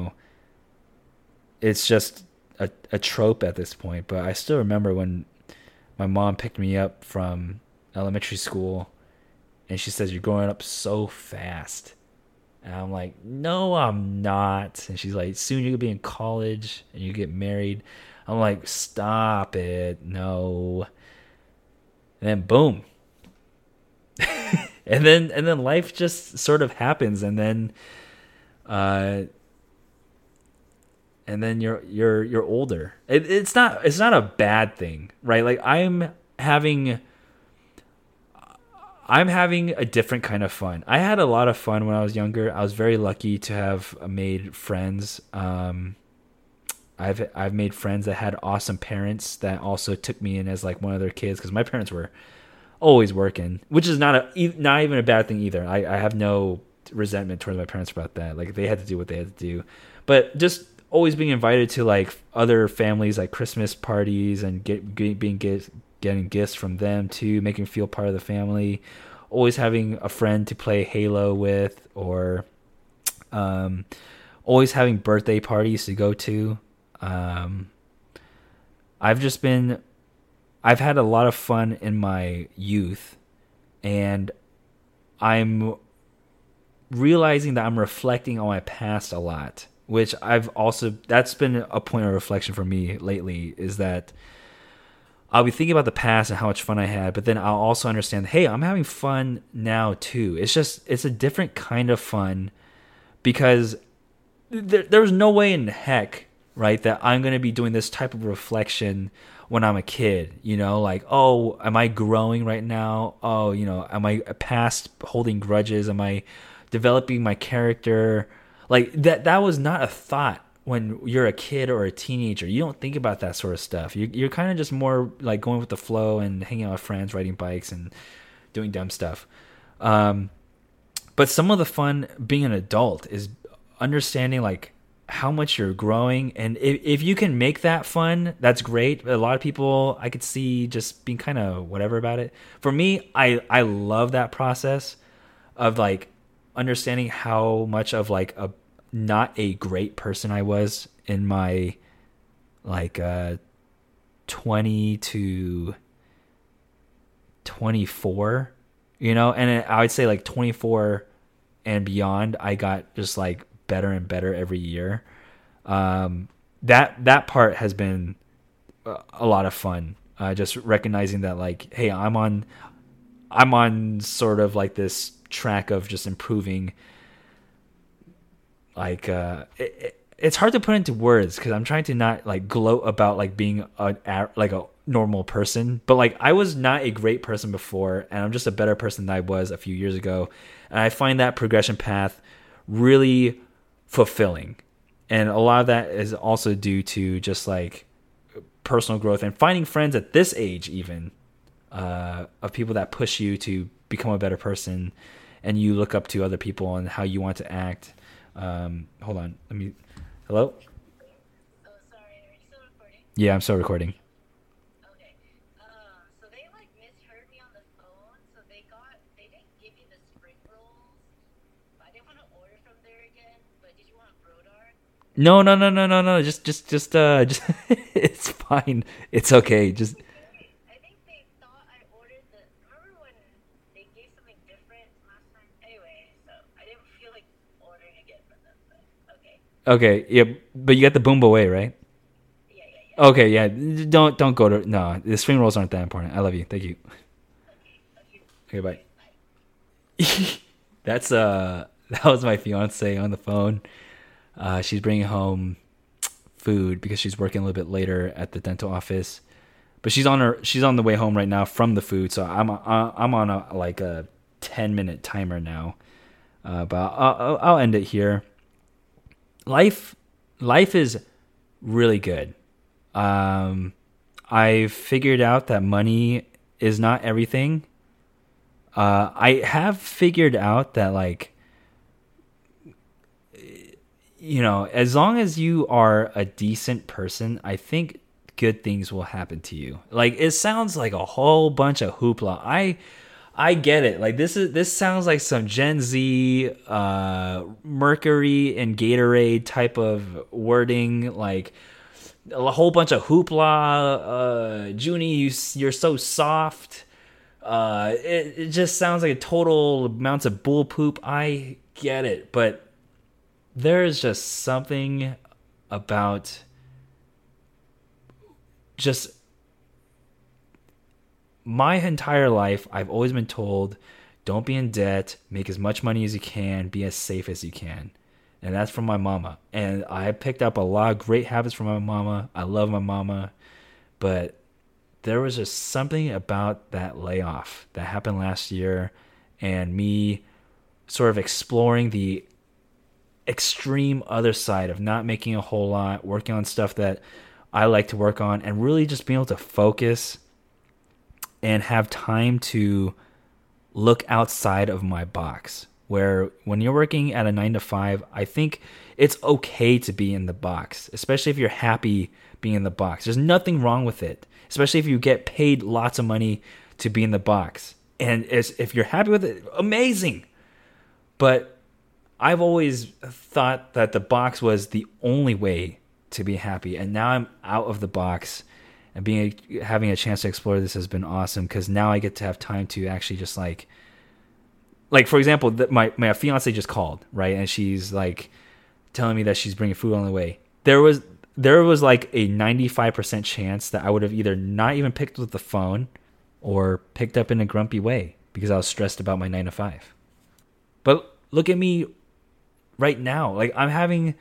it's just a trope at this point. But I still remember when my mom picked me up from elementary school and she says, "You're growing up so fast." And I'm like, "No, I'm not." And she's like, "Soon you'll be in college and you get married." I'm like, "Stop it. No." And then boom. and then life just sort of happens, and then you're older. It's not a bad thing, right? Like I'm having a different kind of fun. I had a lot of fun when I was younger. I was very lucky to have made friends. I've made friends that had awesome parents that also took me in as like one of their kids, because my parents were always working, which is not even a bad thing either. I have no resentment towards my parents about that. Like they had to do what they had to do, but just always being invited to like other families, like Christmas parties, and getting gifts from them too, making me feel part of the family. Always having a friend to play Halo with, or always having birthday parties to go to. I've had a lot of fun in my youth, and I'm realizing that I'm reflecting on my past a lot, which that's been a point of reflection for me lately, is that I'll be thinking about the past and how much fun I had, but then I'll also understand, hey, I'm having fun now too. It's a different kind of fun, because there's no way in heck, right, that I'm going to be doing this type of reflection when I'm a kid, like, oh, am I growing right now? Oh, am I past holding grudges? Am I developing my character? Like that was not a thought when you're a kid or a teenager. You don't think about that sort of stuff. You're kind of just more like going with the flow and hanging out with friends, riding bikes and doing dumb stuff. But some of the fun being an adult is understanding like how much you're growing, and if you can make that fun, that's great. A lot of people I could see just being kind of whatever about it. For me, I love that process of like understanding how much of like a not a great person I was in my like 20 to 24, and I would say like 24 and beyond, I got just like better and better every year. That part has been a lot of fun. Just recognizing that like, hey, I'm on sort of like this track of just improving. Like it's hard to put into words because I'm trying to not like gloat about like being like a normal person, but like I was not a great person before, and I'm just a better person than I was a few years ago, and I find that progression path really fulfilling. And a lot of that is also due to just like personal growth and finding friends at this age, even of people that push you to become a better person, and you look up to other people and how you want to act. Hold on, hello? Oh, sorry, are you still recording? Yeah, I'm still recording. Okay. So they like misheard me on the phone, so they didn't give me the spring rolls. I didn't want to order from there again, but did you want a Brodar? No. Just it's fine. It's okay. Just I think they thought I ordered remember when they gave something different last time? Anyway, so I didn't feel like ordering again from them, but okay. okay. Yeah, but you got the Boomba way, right? Yeah. Okay, yeah. Don't go to no. The spring rolls aren't that important. I love you. Thank you. Okay. Okay, bye. That was my fiance on the phone. She's bringing home food because she's working a little bit later at the dental office, but she's on the way home right now from the food. So I'm on a 10-minute timer now, but I'll end it here. Life is really good. I figured out that money is not everything. I have figured out that like, as long as you are a decent person, I think good things will happen to you. Like, it sounds like a whole bunch of hoopla. I get it. Like this sounds like some Gen Z Mercury and Gatorade type of wording, like a whole bunch of hoopla. Junie, you're so soft. It just sounds like a total amounts of bull poop. I get it, but there is just something about just my entire life, I've always been told, don't be in debt, make as much money as you can, be as safe as you can. And that's from my mama. And I picked up a lot of great habits from my mama. I love my mama. But there was just something about that layoff that happened last year and me sort of exploring the extreme other side of not making a whole lot, working on stuff that I like to work on, and really just being able to focus and have time to look outside of my box. Where when you're working at a 9 to 5, I think it's okay to be in the box, especially if you're happy being in the box. There's nothing wrong with it, especially if you get paid lots of money to be in the box. And if you're happy with it, amazing. But I've always thought that the box was the only way to be happy. And now I'm out of the box, and having a chance to explore this has been awesome, because now I get to have time to actually just like for example, my fiance just called, right? And she's like telling me that she's bringing food on the way. There was like a 95% chance that I would have either not even picked up the phone or picked up in a grumpy way because I was stressed about my 9 to 5. But look at me right now. Like I'm having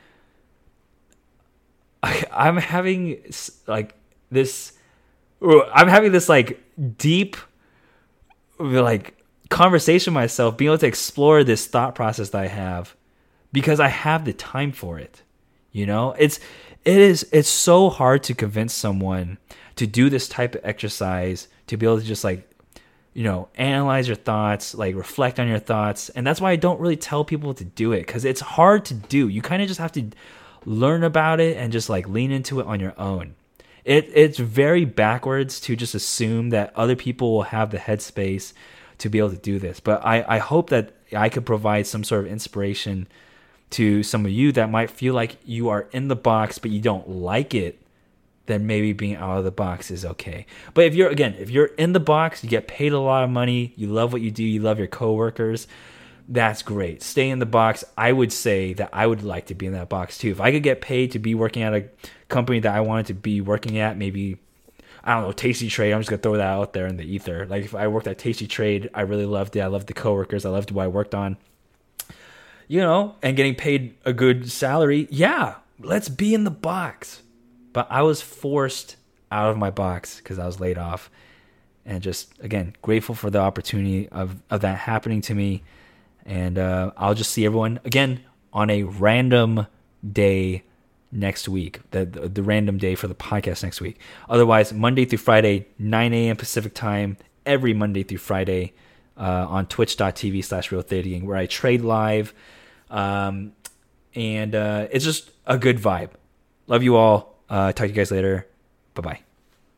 like this like deep like conversation with myself, being able to explore this thought process that I have because I have the time for it. You know, it's so hard to convince someone to do this type of exercise, to be able to just like, you know, analyze your thoughts, like reflect on your thoughts. And that's why I don't really tell people to do it, because it's hard to do. You kind of just have to learn about it and just like lean into it on your own. It's very backwards to just assume that other people will have the headspace to be able to do this. But I hope that I could provide some sort of inspiration to some of you that might feel like you are in the box but you don't like it. Then maybe being out of the box is okay. But if you're in the box, you get paid a lot of money, you love what you do, you love your coworkers, that's great. Stay in the box. I would say that I would like to be in that box too. If I could get paid to be working at a company that I wanted to be working at, maybe, I don't know, Tasty Trade. I'm just going to throw that out there in the ether. Like if I worked at Tasty Trade, I really loved it. I loved the coworkers. I loved what I worked on. You know, and getting paid a good salary. Yeah, let's be in the box. But I was forced out of my box because I was laid off. And just, again, grateful for the opportunity of that happening to me. And I'll just see everyone, again, on a random day next week. The random day for the podcast next week. Otherwise, Monday through Friday, 9 a.m. Pacific time, every Monday through Friday on twitch.tv/realthirding, where I trade live. And it's just a good vibe. Love you all. Talk to you guys later. Bye-bye.